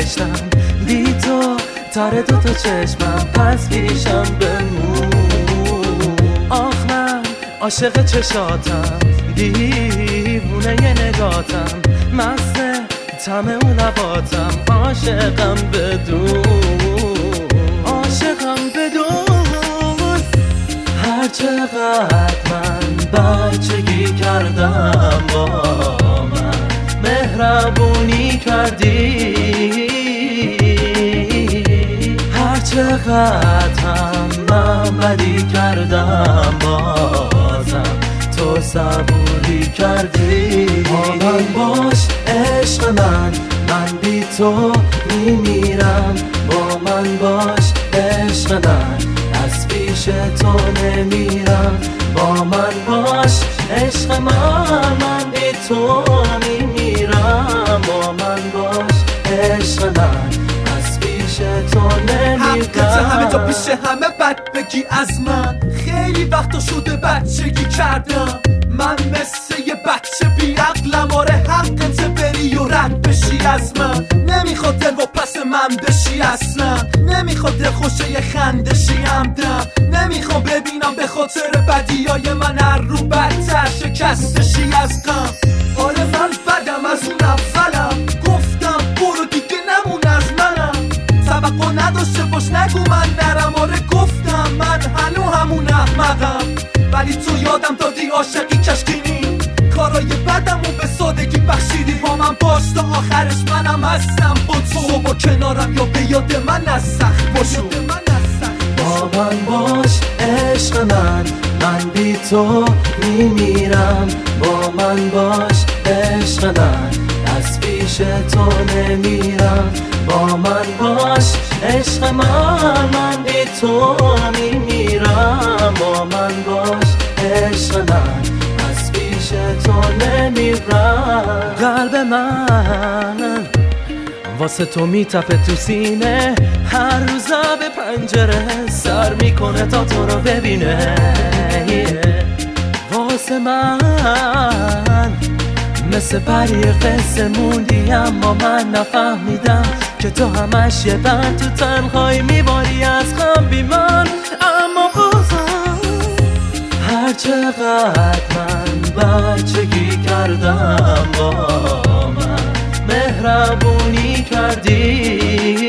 نوشتم بی تو تاره دوتا چشمم پس پیشم بمون. آخ من عاشق چشاتم دیوونه ی نگاتم مست طعم اون لباتم عاشقم بدون هر چقدر من بچگی کردم با من مهربونی کردی هر چقدر هم من بدی کردم بازم تو صبوری کردی. با من باش عشق من بی تو میمیرم. با من باش عشق من از پیش تو نمیرم. با من باش عشق من بی تو میمیرم. با من باش عشق من از پیش تو نمیرم. حقیقت همه جا پیش همه بد بگی از من. خیلی وقتا شده بچگی کردم من مثل یه بچه بیعقلم. آره حقته بری و رد بشی از من. نمیخواد دل و پس من بشی اصلا. نمیخواد دل خوشه یه خندشی همدم. نمیخوام ببینم به خاطر بدیای من هر رو بدتر شکستشی از غم. آره من بدم از اون اولم گفتم برو دیگه نمون از منم. توقع نداشته باش نگو من نرم. آره گفتم من هنو همون احمقم ولی تو یادم دادی عاشقی کشکینی. کارای بدم و به سادگی بخشیدی. با من باش تا آخرش منم هستم با تو. با کنارم یا به یاد من از سخت باشو. با من باش عشق من بی تو میمیرم. با من باش عشق من از پیش تو نمیرم. با من باش عشق من بی تو میمیرم. با من باش عشق من از پیش تو نمیرم. قلب من واسه تو میتپه تو سینه. هر روز به پنجره سر میکنه تا تو رو ببینه. واسه من مثل پری قصه موندی اما من نفهمیدم که تو همش یه بند تو تنهایی میباری از غم بی من. اما بازم هر چقدر من بچگی کردم با من مهربونی کردی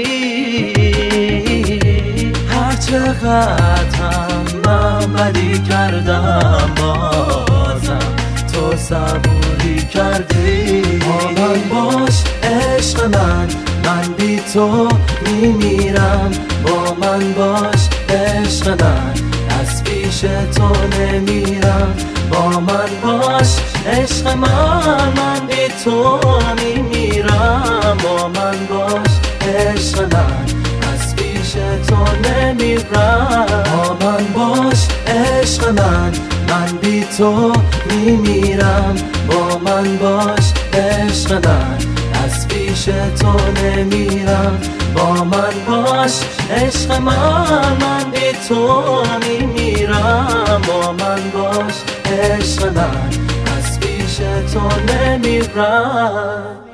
هر چقدر هم من بدی کردم بازم تو صبوری کردی. با من باش عشق من بی تو میمیرم. با من باش عشق من از پیش تو نمیرم. با من باش عشق من بی تو میمیرم. با من باش عشق من از پیش تو نمیرم. با من باش عشق من بی تو میمیرم. با من باش عشق من از پیش تو نمیرم. با من باش عشق من بی تو میمیرم. با من باش عشق من از پیش تو نمیرم.